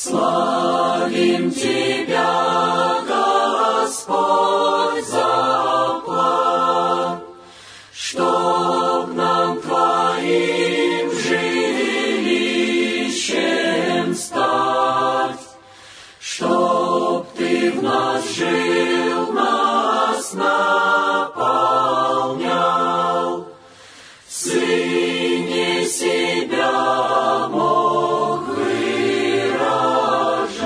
Славим Тебя, Господь, за план, чтоб нам Твоим жилищем стать, чтоб Ты в нас жил, нас наполнял, в Сыне себя мог выражать.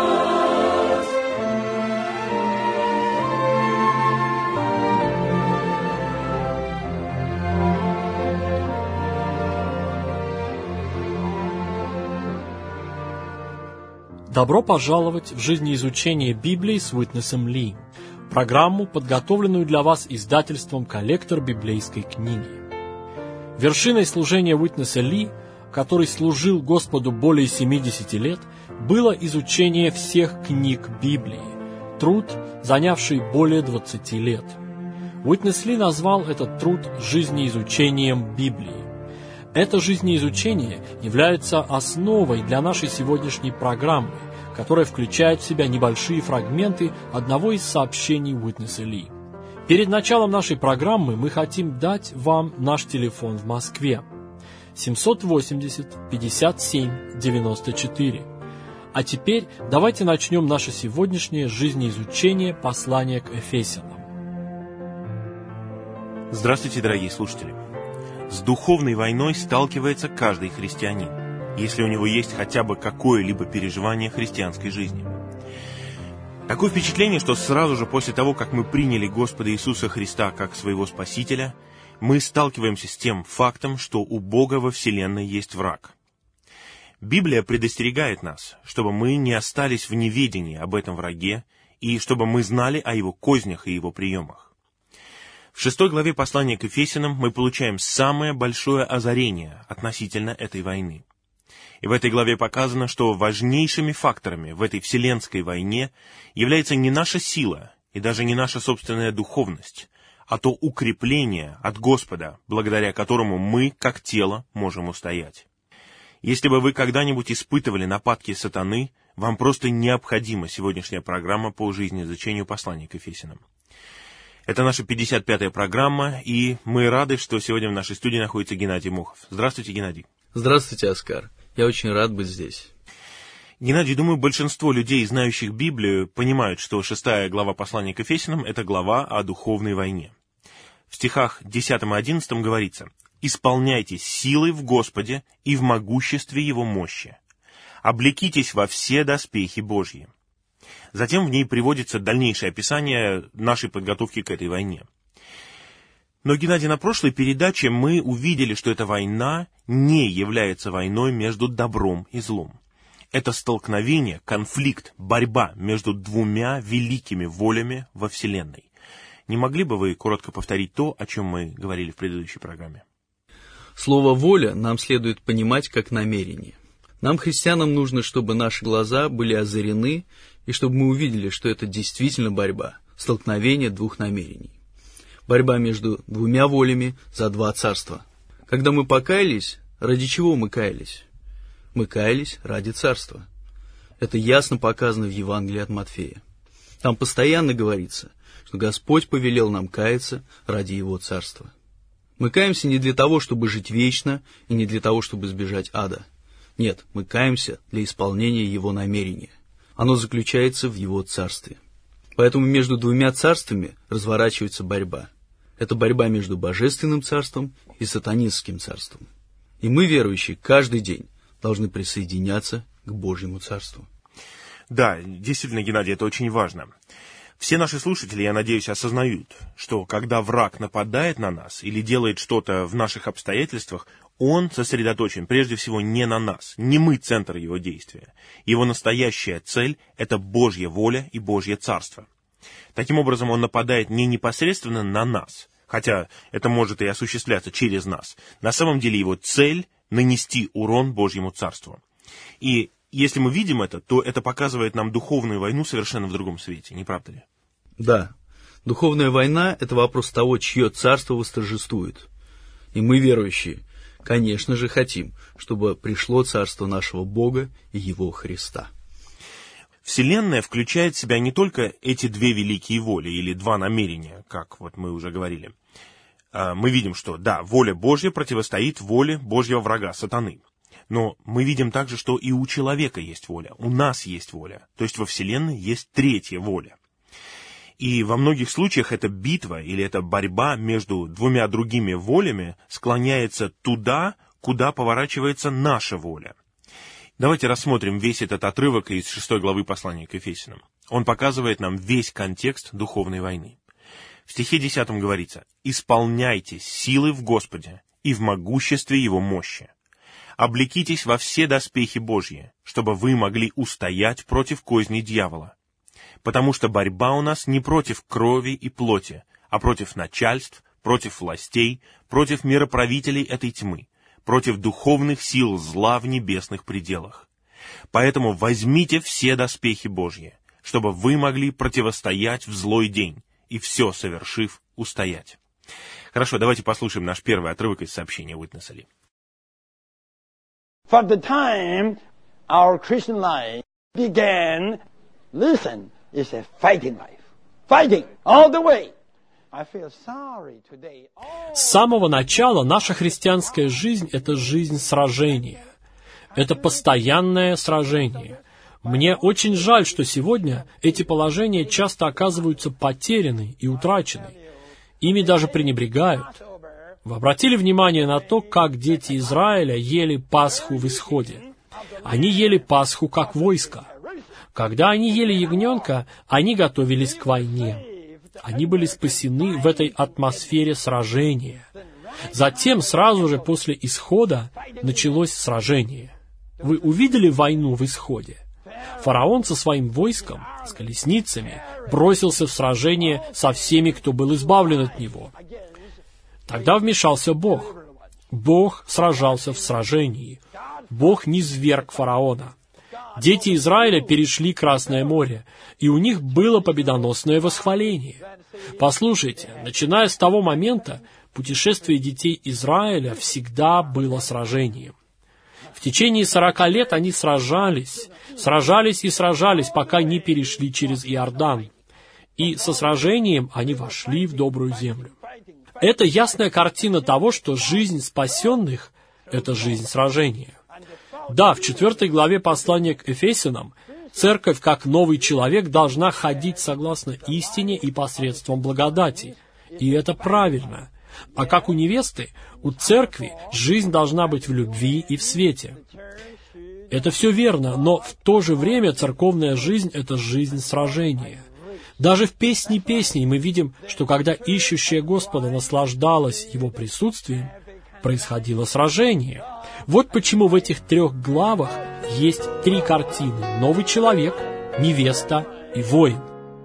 Добро пожаловать в жизнеизучение Библии с Уитнесом Ли, программу, подготовленную для вас издательством «Коллектор библейской книги». Вершиной служения Уитнеса Ли, который служил Господу более 70 лет, было изучение всех книг Библии, труд, занявший более 20 лет. Уитнес Ли назвал этот труд жизнеизучением Библии. Это жизнеизучение является основой для нашей сегодняшней программы, которая включает в себя небольшие фрагменты одного из сообщений Уитнеса Ли. Перед началом нашей программы мы хотим дать вам наш телефон в Москве 780-57-94. А теперь давайте начнем наше сегодняшнее жизнеизучение послания к Ефесянам. Здравствуйте, дорогие слушатели! С духовной войной сталкивается каждый христианин, если у него есть хотя бы какое-либо переживание христианской жизни. Такое впечатление, что сразу же после того, как мы приняли Господа Иисуса Христа как своего Спасителя, мы сталкиваемся с тем фактом, что у Бога во Вселенной есть враг. Библия предостерегает нас, чтобы мы не остались в неведении об этом враге и чтобы мы знали о его кознях и его приемах. В 6 главе послания к Ефесянам мы получаем самое большое озарение относительно этой войны. И в этой главе показано, что важнейшими факторами в этой вселенской войне является не наша сила и даже не наша собственная духовность, а то укрепление от Господа, благодаря которому мы, как тело, можем устоять. Если бы вы когда-нибудь испытывали нападки сатаны, вам просто необходима сегодняшняя программа по жизнеизучению послания к Ефесянам. Это наша 55-я программа, и мы рады, что сегодня в нашей студии находится Геннадий Мохов. Здравствуйте, Геннадий. Здравствуйте, Оскар. Я очень рад быть здесь. Геннадий, думаю, большинство людей, знающих Библию, понимают, что 6 глава послания к Ефесянам – это глава о духовной войне. В стихах 10 и 11 говорится: «Исполняйтесь силой в Господе и в могуществе Его мощи. Облекитесь во все доспехи Божьи». Затем в ней приводится дальнейшее описание нашей подготовки к этой войне. Но, Геннадий, на прошлой передаче мы увидели, что эта война не является войной между добром и злом. Это столкновение, конфликт, борьба между двумя великими волями во Вселенной. Не могли бы вы коротко повторить то, о чем мы говорили в предыдущей программе? Слово «воля» нам следует понимать как намерение. Нам, христианам, нужно, чтобы наши глаза были озарены, и чтобы мы увидели, что это действительно борьба, столкновение двух намерений. Борьба между двумя волями за два царства. Когда мы покаялись, ради чего мы каялись? Мы каялись ради царства. Это ясно показано в Евангелии от Матфея. Там постоянно говорится, что Господь повелел нам каяться ради Его царства. Мы каемся не для того, чтобы жить вечно, и не для того, чтобы избежать ада. Нет, мы каемся для исполнения Его намерения. Оно заключается в Его царстве. Поэтому между двумя царствами разворачивается борьба. Это борьба между божественным царством и сатанинским царством. И мы, верующие, каждый день должны присоединяться к Божьему царству. Да, действительно, Геннадий, это очень важно. Все наши слушатели, я надеюсь, осознают, что когда враг нападает на нас или делает что-то в наших обстоятельствах, он сосредоточен прежде всего не на нас, не мы центр его действия. Его настоящая цель – это Божья воля и Божье царство. Таким образом, он нападает не непосредственно на нас, хотя это может и осуществляться через нас. На самом деле его цель – нанести урон Божьему царству. И если мы видим это, то это показывает нам духовную войну совершенно в другом свете, не правда ли? Да, духовная война – это вопрос того, чье царство восторжествует. И мы, верующие, конечно же, хотим, чтобы пришло царство нашего Бога и Его Христа. Вселенная включает в себя не только эти две великие воли или два намерения, как вот мы уже говорили. Мы видим, что, да, воля Божья противостоит воле Божьего врага, сатаны. Но мы видим также, что и у человека есть воля, у нас есть воля. То есть во Вселенной есть третья воля. И во многих случаях эта битва или эта борьба между двумя другими волями склоняется туда, куда поворачивается наша воля. Давайте рассмотрим весь этот отрывок из 6 главы послания к Ефесянам. Он показывает нам весь контекст духовной войны. В стихе 10 говорится: «Исполняйтесь силы в Господе и в могуществе Его мощи. Облекитесь во все доспехи Божьи, чтобы вы могли устоять против козней дьявола. Потому что борьба у нас не против крови и плоти, а против начальств, против властей, против мироправителей этой тьмы, против духовных сил зла в небесных пределах. Поэтому возьмите все доспехи Божьи, чтобы вы могли противостоять в злой день, и все совершив, устоять». Хорошо, давайте послушаем наш первый отрывок из сообщения Уитнеса Ли. For the time our Christian life began, listen, it's a fighting life. Fighting all the way. С самого начала наша христианская жизнь – это жизнь сражения. Это постоянное сражение. Мне очень жаль, что сегодня эти положения часто оказываются потеряны и утрачены. Ими даже пренебрегают. Вы обратили внимание на то, как дети Израиля ели Пасху в Исходе? Они ели Пасху как войско. Когда они ели ягненка, они готовились к войне. Они были спасены в этой атмосфере сражения. Затем, сразу же после Исхода, началось сражение. Вы увидели войну в Исходе? Фараон со своим войском, с колесницами, бросился в сражение со всеми, кто был избавлен от него. Тогда вмешался Бог. Бог сражался в сражении. Бог низверг фараона. Дети Израиля перешли Красное море, и у них было победоносное восхваление. Послушайте, начиная с того момента, путешествие детей Израиля всегда было сражением. В течение 40 лет они сражались, пока не перешли через Иордан. И со сражением они вошли в добрую землю. Это ясная картина того, что жизнь спасенных – это жизнь сражения. Да, в 4 главе послания к Ефесянам церковь, как новый человек, должна ходить согласно истине и посредством благодати. И это правильно. А как у невесты, у церкви жизнь должна быть в любви и в свете. Это все верно, но в то же время церковная жизнь – это жизнь сражения. Даже в «Песни песней» мы видим, что когда ищущая Господа наслаждалась Его присутствием, происходило сражение. Вот почему в этих 3 главах есть 3 картины: новый человек, невеста и воин.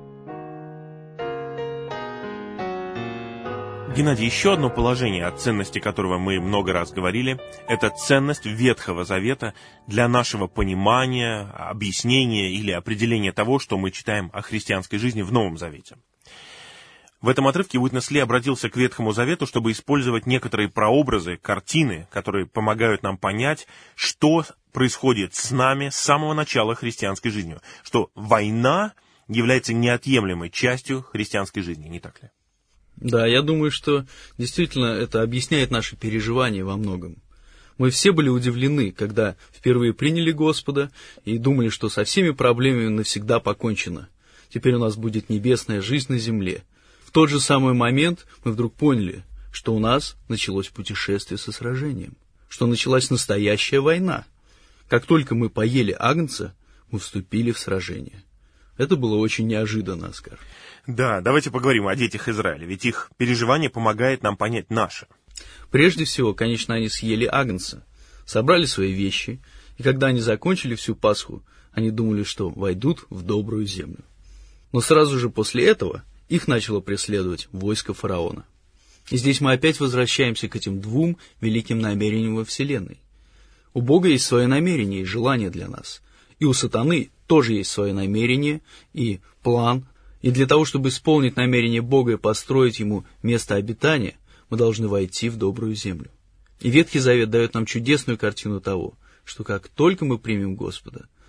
Геннадий, еще одно положение, о ценности которого мы много раз говорили, это ценность Ветхого Завета для нашего понимания, объяснения или определения того, что мы читаем о христианской жизни в Новом Завете. В этом отрывке Уитнес Ли обратился к Ветхому Завету, чтобы использовать некоторые прообразы, картины, которые помогают нам понять, что происходит с нами с самого начала христианской жизни, что война является неотъемлемой частью христианской жизни, не так ли? Да, я думаю, что действительно это объясняет наши переживания во многом. Мы все были удивлены, когда впервые приняли Господа и думали, что со всеми проблемами навсегда покончено. Теперь у нас будет небесная жизнь на земле. В тот же самый момент мы вдруг поняли, что у нас началось путешествие со сражением, что началась настоящая война. Как только мы поели агнца, мы вступили в сражение. Это было очень неожиданно, Оскар. Да, давайте поговорим о детях Израиля, ведь их переживание помогает нам понять наше. Прежде всего, конечно, они съели агнца, собрали свои вещи, и когда они закончили всю Пасху, они думали, что войдут в добрую землю. Но сразу же после этого их начало преследовать войско фараона. И здесь мы опять возвращаемся к этим 2 великим намерениям во Вселенной. У Бога есть свое намерение и желание для нас, и у сатаны тоже есть свое намерение и план. И для того, чтобы исполнить намерение Бога и построить Ему место обитания, мы должны войти в добрую землю. И Ветхий Завет дает нам чудесную картину того, что как только мы примем Господа,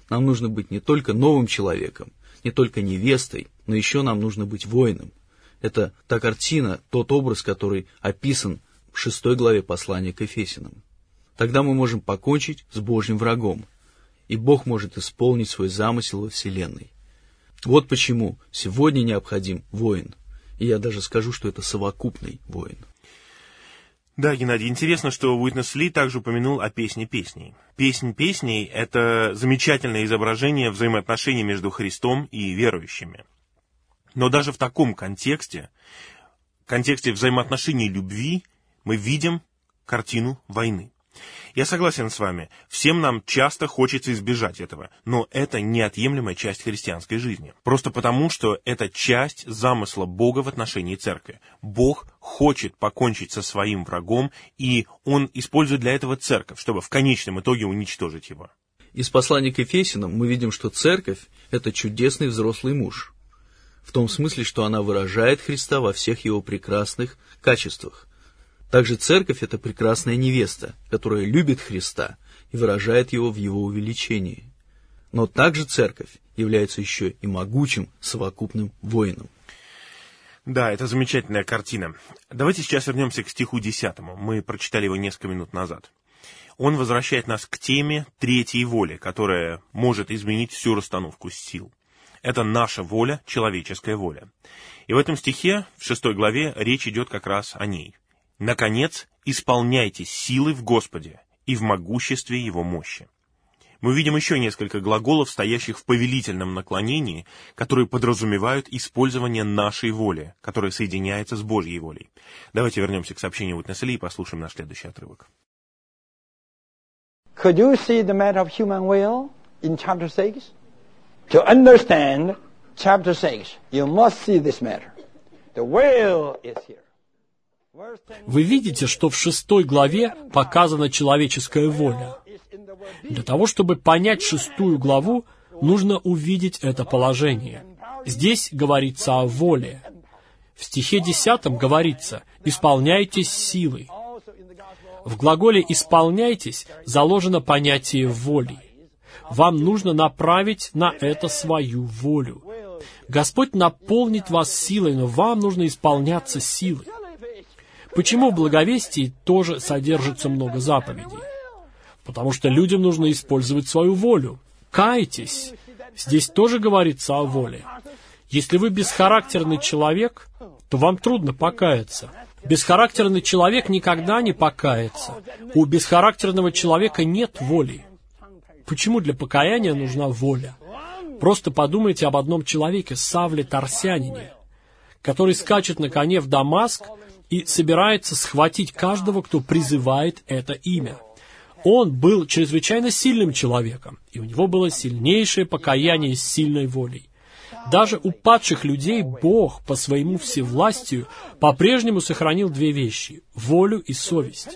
Нам нужно быть не только новым человеком, не только невестой, но еще нам нужно быть воином. Это та картина, тот образ, который описан в 6 главе послания к Ефесянам. Тогда мы можем покончить с Божьим врагом, и Бог может исполнить свой замысел во Вселенной. Вот почему сегодня необходим воин. И я даже скажу, что это совокупный воин. Да, Геннадий, интересно, что Уитнес Ли также упомянул о «Песне песней». «Песнь песней» — это замечательное изображение взаимоотношений между Христом и верующими. Но даже в таком контексте взаимоотношений любви, мы видим картину войны. Я согласен с вами, всем нам часто хочется избежать этого, но это неотъемлемая часть христианской жизни. Просто потому, что это часть замысла Бога в отношении церкви. Бог хочет покончить со своим врагом, и Он использует для этого церковь, чтобы в конечном итоге уничтожить его. Из послания к Ефесянам мы видим, что церковь — это чудесный взрослый муж. В том смысле, что она выражает Христа во всех его прекрасных качествах. Также церковь — это прекрасная невеста, которая любит Христа и выражает его в его увеличении. Но также церковь является еще и могучим совокупным воином. Да, это замечательная картина. Давайте сейчас вернемся к стиху 10. Мы прочитали его несколько минут назад. Он возвращает нас к теме третьей воли, которая может изменить всю расстановку сил. Это наша воля, человеческая воля. И в этом стихе, в 6 главе, речь идет как раз о ней. «Наконец, исполняйте силы в Господе и в могуществе Его мощи». Мы увидим еще несколько глаголов, стоящих в повелительном наклонении, которые подразумевают использование нашей воли, которая соединяется с Божьей волей. Давайте вернемся к сообщению Уитнеса Ли и послушаем наш следующий отрывок. Could you see the matter of human will in chapter 6? To understand chapter 6, you must see this matter. The will is here. Вы видите, что в 6 главе показана человеческая воля. Для того, чтобы понять 6 главу, нужно увидеть это положение. Здесь говорится о воле. В стихе 10 говорится «исполняйтесь силой». В глаголе «исполняйтесь» заложено понятие воли. Вам нужно направить на это свою волю. Господь наполнит вас силой, но вам нужно исполняться силой. Почему в благовестии тоже содержится много заповедей? Потому что людям нужно использовать свою волю. Кайтесь. Здесь тоже говорится о воле. Если вы бесхарактерный человек, то вам трудно покаяться. Бесхарактерный человек никогда не покается. У бесхарактерного человека нет воли. Почему для покаяния нужна воля? Просто подумайте об одном человеке, Савле Тарсянине, который скачет на коне в Дамаск и собирается схватить каждого, кто призывает это имя. Он был чрезвычайно сильным человеком, и у него было сильнейшее покаяние с сильной волей. Даже у падших людей Бог по своему всевластию по-прежнему сохранил 2 вещи – волю и совесть.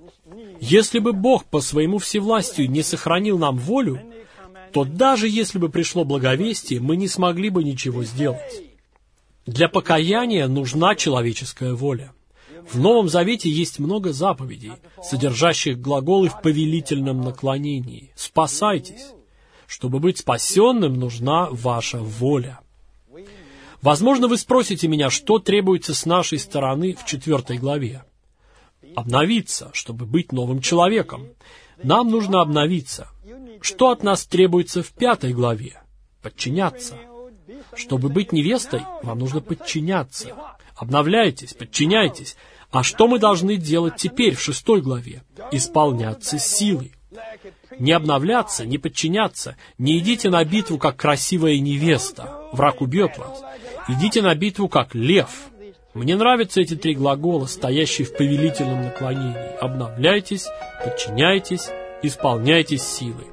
Если бы Бог по своему всевластию не сохранил нам волю, то даже если бы пришло благовестие, мы не смогли бы ничего сделать. Для покаяния нужна человеческая воля. В Новом Завете есть много заповедей, содержащих глаголы в повелительном наклонении. «Спасайтесь». Чтобы быть спасенным, нужна ваша воля. Возможно, вы спросите меня, что требуется с нашей стороны в 4 главе. Обновиться, чтобы быть новым человеком. Нам нужно обновиться. Что от нас требуется в 5 главе? Подчиняться. Чтобы быть невестой, вам нужно подчиняться. Обновляйтесь, подчиняйтесь. А что мы должны делать теперь в 6 главе? Исполняться силой. Не обновляться, не подчиняться. Не идите на битву, как красивая невеста. Враг убьет вас. Идите на битву, как лев. Мне нравятся эти 3 глагола, стоящие в повелительном наклонении. Обновляйтесь, подчиняйтесь, исполняйтесь силой.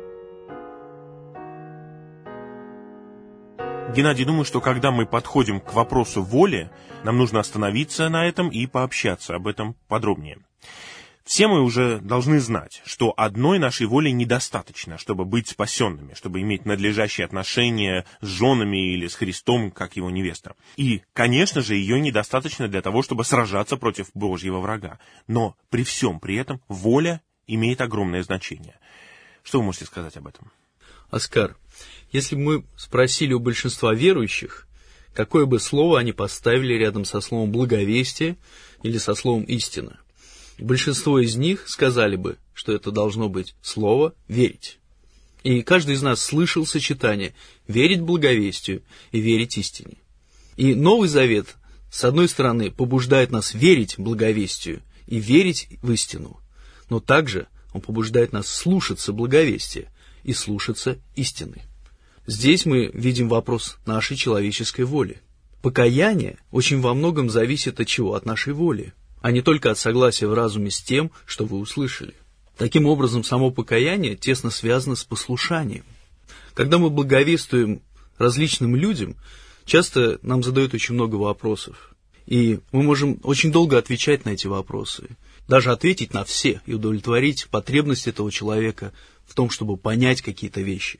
Геннадий, думаю, что когда мы подходим к вопросу воли, нам нужно остановиться на этом и пообщаться об этом подробнее. Все мы уже должны знать, что одной нашей воли недостаточно, чтобы быть спасенными, чтобы иметь надлежащие отношения с женами или с Христом, как его невеста. И, конечно же, ее недостаточно для того, чтобы сражаться против Божьего врага. Но при всем при этом воля имеет огромное значение. Что вы можете сказать об этом? Оскар, если бы мы спросили у большинства верующих, какое бы слово они поставили рядом со словом «благовестие» или со словом «истина», большинство из них сказали бы, что это должно быть слово «верить». И каждый из нас слышал сочетание «верить благовестию» и «верить истине». И Новый Завет, с одной стороны, побуждает нас верить благовестию и верить в истину, но также он побуждает нас слушаться благовестия и слушаться истины. Здесь мы видим вопрос нашей человеческой воли. Покаяние очень во многом зависит от чего? От нашей воли, а не только от согласия в разуме с тем, что вы услышали. Таким образом, само покаяние тесно связано с послушанием. Когда мы благовествуем различным людям, часто нам задают очень много вопросов. И мы можем очень долго отвечать на эти вопросы, даже ответить на все и удовлетворить потребность этого человека в том, чтобы понять какие-то вещи.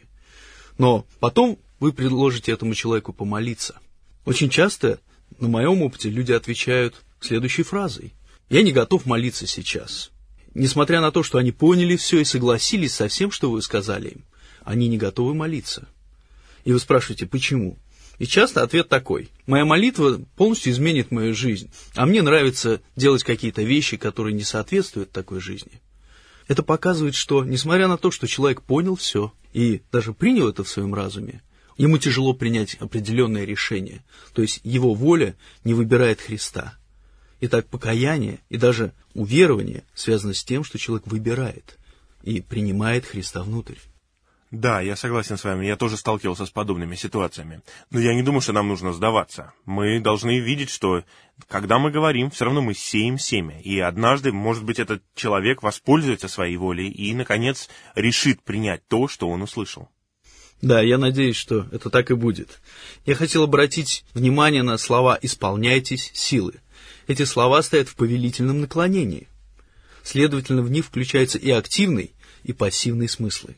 Но потом вы предложите этому человеку помолиться. Очень часто, на моем опыте, люди отвечают следующей фразой: «Я не готов молиться сейчас». Несмотря на то, что они поняли все и согласились со всем, что вы сказали им, они не готовы молиться. И вы спрашиваете, почему? И часто ответ такой: моя молитва полностью изменит мою жизнь, а мне нравится делать какие-то вещи, которые не соответствуют такой жизни. Это показывает, что, несмотря на то, что человек понял все и даже принял это в своем разуме, ему тяжело принять определенное решение, то есть его воля не выбирает Христа. Итак, покаяние и даже уверование связано с тем, что человек выбирает и принимает Христа внутрь. Да, я согласен с вами, я тоже сталкивался с подобными ситуациями. Но я не думаю, что нам нужно сдаваться. Мы должны видеть, что когда мы говорим, все равно мы сеем семя. И однажды, может быть, этот человек воспользуется своей волей и, наконец, решит принять то, что он услышал. Да, я надеюсь, что это так и будет. Я хотел обратить внимание на слова «исполняйтесь силы». Эти слова стоят в повелительном наклонении. Следовательно, в них включаются и активный, и пассивный смыслы.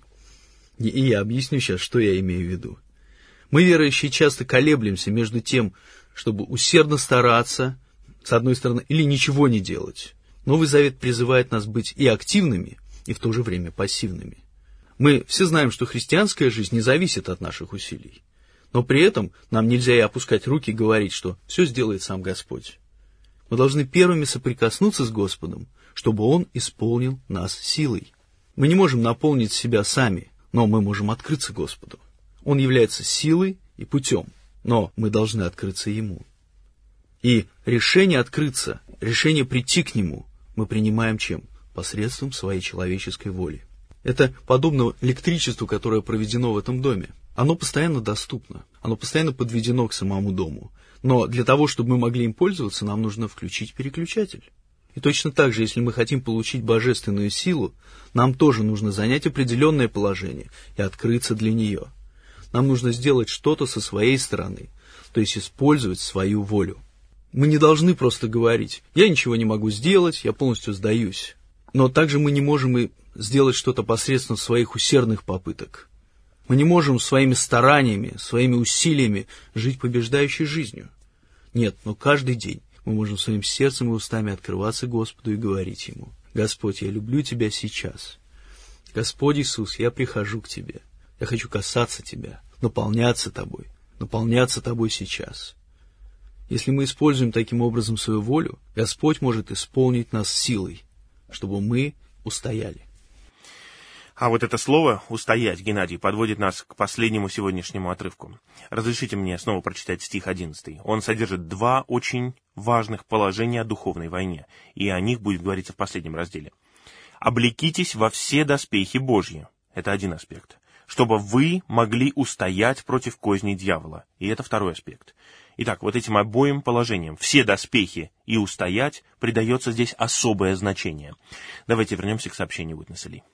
И я объясню сейчас, что я имею в виду. Мы, верующие, часто колеблемся между тем, чтобы усердно стараться, с одной стороны, или ничего не делать. Новый Завет призывает нас быть и активными, и в то же время пассивными. Мы все знаем, что христианская жизнь не зависит от наших усилий. Но при этом нам нельзя и опускать руки и говорить, что все сделает сам Господь. Мы должны первыми соприкоснуться с Господом, чтобы Он исполнил нас силой. Мы не можем наполнить себя сами, но мы можем открыться Господу. Он является силой и путем, но мы должны открыться Ему. И решение открыться, решение прийти к Нему мы принимаем чем? Посредством своей человеческой воли. Это подобно электричеству, которое проведено в этом доме. Оно постоянно доступно, оно постоянно подведено к самому дому. Но для того, чтобы мы могли им пользоваться, нам нужно включить переключатель. И точно так же, если мы хотим получить божественную силу, нам тоже нужно занять определенное положение и открыться для нее. Нам нужно сделать что-то со своей стороны, то есть использовать свою волю. Мы не должны просто говорить: «Я ничего не могу сделать, я полностью сдаюсь». Но также мы не можем и сделать что-то посредством своих усердных попыток. Мы не можем своими стараниями, своими усилиями жить побеждающей жизнью. Нет, но каждый день мы можем своим сердцем и устами открываться Господу и говорить Ему: «Господь, я люблю Тебя сейчас. Господь Иисус, я прихожу к Тебе. Я хочу касаться Тебя, наполняться Тобой сейчас». Если мы используем таким образом свою волю, Господь может исполнить нас силой, чтобы мы устояли. А вот это слово «устоять», Геннадий, подводит нас к последнему сегодняшнему отрывку. Разрешите мне снова прочитать стих 11. Он содержит два очень важных положения о духовной войне, и о них будет говориться в последнем разделе. «Облекитесь во все доспехи Божьи» — это один аспект, «чтобы вы могли устоять против козней дьявола», и это второй аспект. Итак, вот этим обоим положениям «все доспехи» и «устоять» придается здесь особое значение. Давайте вернемся к сообщению Уитнеса Ли.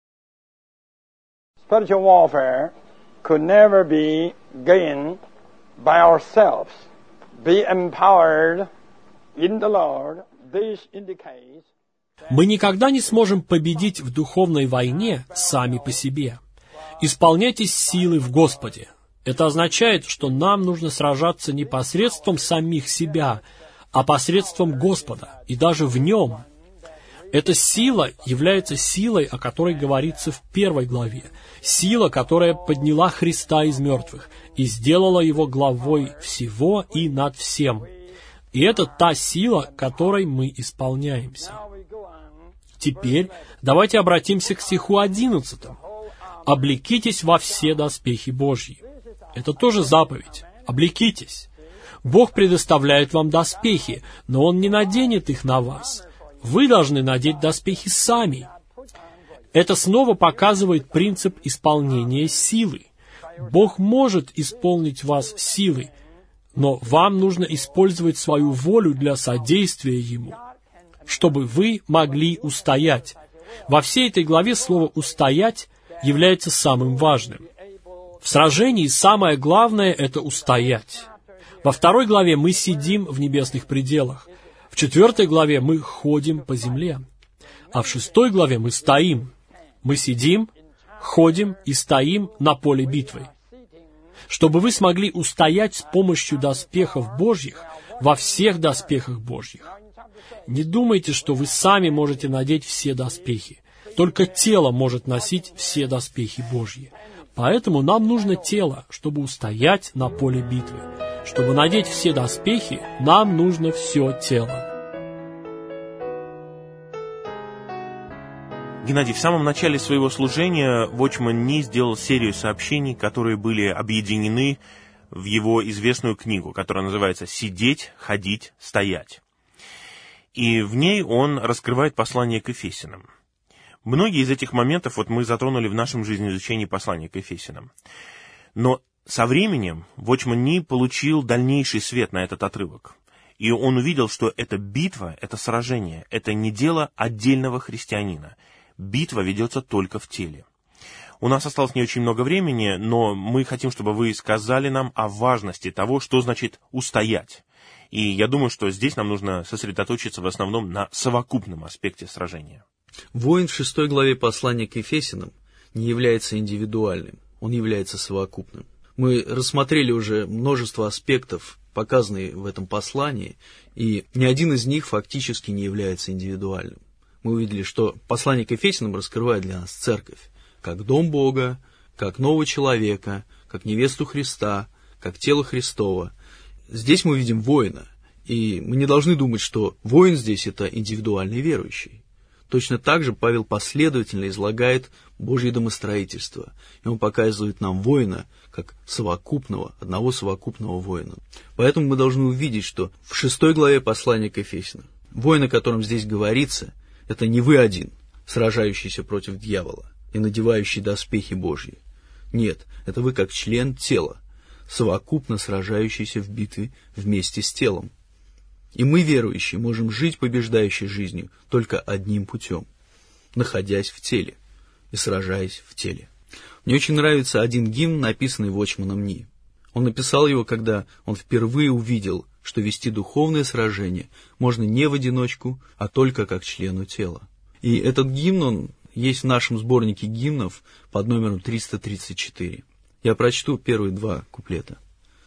Spiritual warfare could never be gained by ourselves. Be empowered in the Lord. This indicates Мы никогда не сможем победить в духовной войне сами по себе. Исполняйтесь силой в Господе. Это означает, что нам нужно сражаться не посредством самих себя, а посредством Господа, и даже в Нем. Эта сила является силой, о которой говорится в 1 главе. Сила, которая подняла Христа из мертвых и сделала Его главой всего и над всем. И это та сила, которой мы исполняемся. Теперь давайте обратимся к стиху 11. «Облекитесь во все доспехи Божьи». Это тоже заповедь. Облекитесь. Бог предоставляет вам доспехи, но Он не наденет их на вас. Вы должны надеть доспехи сами. Это снова показывает принцип исполнения силы. Бог может исполнить вас силой, но вам нужно использовать свою волю для содействия Ему, чтобы вы могли устоять. Во всей этой главе слово «устоять» является самым важным. В сражении самое главное — это устоять. Во 2 главе мы сидим в небесных пределах. В 4 главе мы ходим по земле. А в 6 главе мы стоим. Мы сидим, ходим и стоим на поле битвы. Чтобы вы смогли устоять с помощью доспехов Божьих, во всех доспехах Божьих. Не думайте, что вы сами можете надеть все доспехи. Только тело может носить все доспехи Божьи. Поэтому нам нужно тело, чтобы устоять на поле битвы. Чтобы надеть все доспехи, нам нужно все тело. Геннадий, в самом начале своего служения Watchman Nee сделал серию сообщений, которые были объединены в его известную книгу, которая называется «Сидеть, ходить, стоять». И в ней он раскрывает послание к Ефесянам. Многие из этих моментов мы затронули в нашем жизнеизучении послания к Ефесянам. Но со временем Watchman Nee получил дальнейший свет на этот отрывок. И он увидел, что эта битва, это сражение, это не дело отдельного христианина. Битва ведется только в теле. У нас осталось не очень много времени, но мы хотим, чтобы вы сказали нам о важности того, что значит «устоять». И я думаю, что здесь нам нужно сосредоточиться в основном на совокупном аспекте сражения. Воин в 6 главе послания к Ефесянам не является индивидуальным, он является совокупным. Мы рассмотрели уже множество аспектов, показанные в этом послании, и ни один из них фактически не является индивидуальным. Мы увидели, что послание к Ефесянам раскрывает для нас церковь, как дом Бога, как нового человека, как невесту Христа, как тело Христово. Здесь мы видим воина, и мы не должны думать, что воин здесь — это индивидуальный верующий. Точно так же Павел последовательно излагает Божье домостроительство, и он показывает нам воина как совокупного, одного совокупного воина. Поэтому мы должны увидеть, что в 6 главе послания к Ефесянам воин, о котором здесь говорится, это не вы один, сражающийся против дьявола и надевающий доспехи Божьи. Нет, это вы как член тела, совокупно сражающийся в битве вместе с телом. И мы, верующие, можем жить побеждающей жизнью только одним путем, находясь в теле и сражаясь в теле. Мне очень нравится один гимн, написанный Watchman Nee. Он написал его, когда он впервые увидел, что вести духовное сражение можно не в одиночку, а только как члену тела. И этот гимн, он есть в нашем сборнике гимнов под номером 334. Я прочту первые 2 куплета.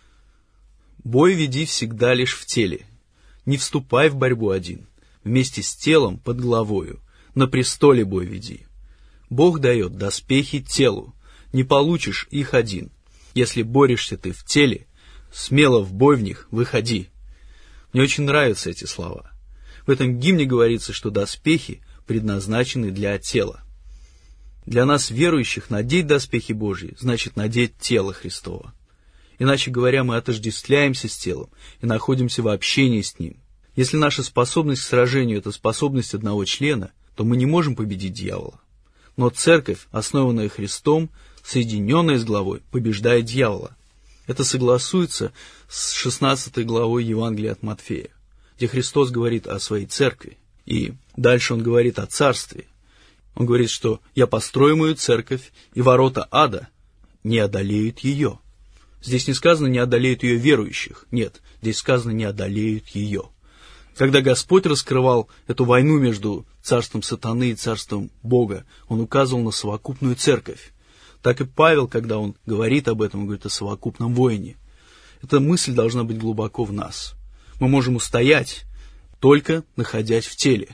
«Бой веди всегда лишь в теле, не вступай в борьбу один, вместе с телом под главою, на престоле бой веди. Бог дает доспехи телу, не получишь их один. Если борешься ты в теле, смело в бой в них выходи». Мне очень нравятся эти слова. В этом гимне говорится, что доспехи предназначены для тела. Для нас, верующих, надеть доспехи Божьи значит надеть тело Христово. Иначе говоря, мы отождествляемся с телом и находимся в общении с ним. Если наша способность к сражению – это способность одного члена, то мы не можем победить дьявола. Но церковь, основанная Христом, соединенная с главой, побеждает дьявола. Это согласуется с 16 главой Евангелия от Матфея, где Христос говорит о своей церкви. И дальше Он говорит о царстве. Он говорит, что «я построю мою церковь, и ворота ада не одолеют ее». Здесь не сказано «не одолеют ее верующих». Нет, здесь сказано «не одолеют ее». Когда Господь раскрывал эту войну между царством сатаны и царством Бога, Он указывал на совокупную церковь. Так и Павел, когда он говорит об этом, он говорит о совокупном воине. Эта мысль должна быть глубоко в нас. Мы можем устоять, только находясь в теле.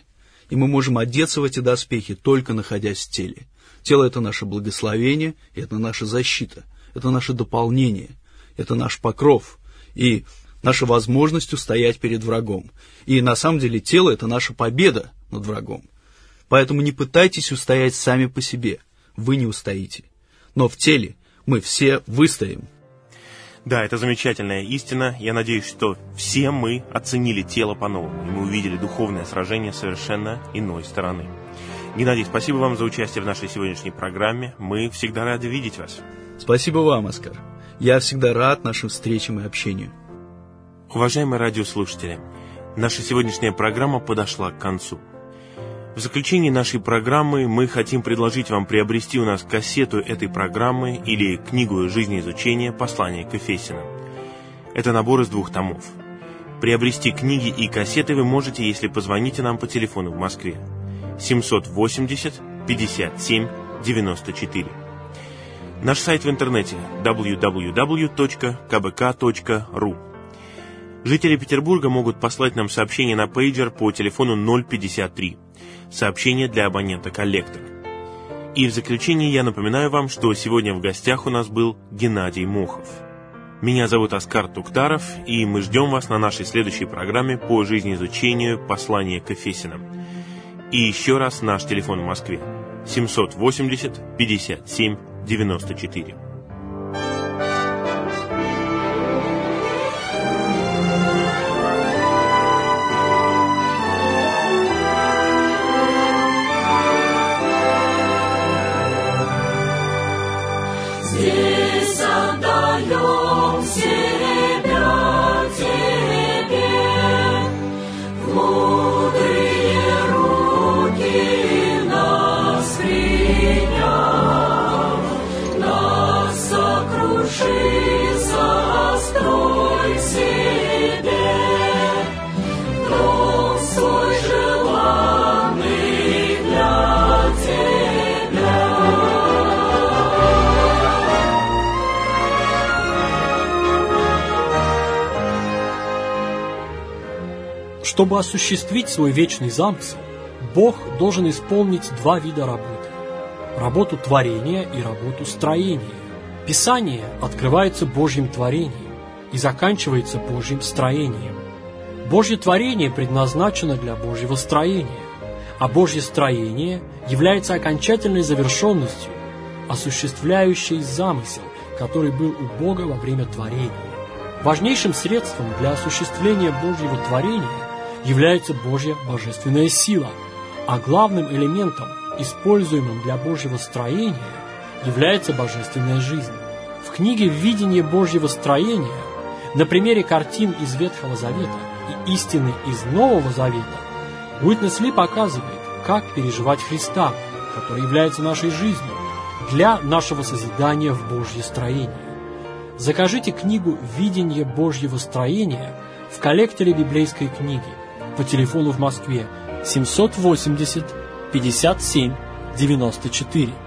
и мы можем одеться в эти доспехи, только находясь в теле. Тело — это наше благословение, это наша защита, это наше дополнение, это наш покров и наша возможность устоять перед врагом. И на самом деле тело — это наша победа над врагом. Поэтому не пытайтесь устоять сами по себе, вы не устоите. Но в теле мы все выстоим. Да, это замечательная истина. Я надеюсь, что все мы оценили тело по-новому, и мы увидели духовное сражение совершенно иной стороны. Геннадий, спасибо вам за участие в нашей сегодняшней программе. Мы всегда рады видеть вас. Спасибо вам, Оскар. Я всегда рад нашим встречам и общению. Уважаемые радиослушатели, наша сегодняшняя программа подошла к концу. В заключении нашей программы мы хотим предложить вам приобрести у нас кассету этой программы или книгу жизнеизучения «Послание к Ефесянам». Это набор из 2 томов. Приобрести книги и кассеты вы можете, если позвоните нам по телефону в Москве 780 57 94. Наш сайт в интернете www.kbk.ru. Жители Петербурга могут послать нам сообщение на пейджер по телефону 053. Сообщение для абонента «Коллектор». И в заключение я напоминаю вам, что сегодня в гостях у нас был Геннадий Мохов. Меня зовут Оскар Туктаров, и мы ждем вас на нашей следующей программе по жизнеизучению «Послание к Ефесянам». И еще раз наш телефон в Москве 780 57 94. Здесь отдаем себя Тебе, в мудрые руки нас приняв, нас сокруши, сострой себе, дом свой желанный для Тебя. Чтобы осуществить свой вечный замысел, Бог должен исполнить 2 вида работы – работу творения и работу строения. Писание открывается Божьим творением и заканчивается Божьим строением. Божье творение предназначено для Божьего строения, а Божье строение является окончательной завершенностью, осуществляющей замысел, который был у Бога во время творения. Важнейшим средством для осуществления Божьего творения является Божья божественная сила, а главным элементом, используемым для Божьего строения, является божественная жизнь. В книге «Видение Божьего строения» на примере картин из Ветхого Завета и истины из Нового Завета Уитнес Ли показывает, как переживать Христа, который является нашей жизнью, для нашего созидания в Божье строение. Закажите книгу «Видение Божьего строения» в коллекторе библейской книги по телефону в Москве 780 57 94.